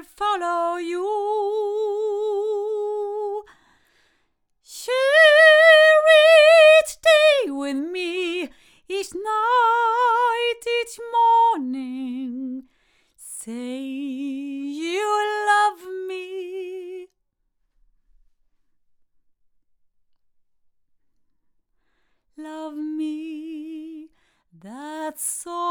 follow you. Share each day with me, each night, each morning. Say you love me. Love me, that's all.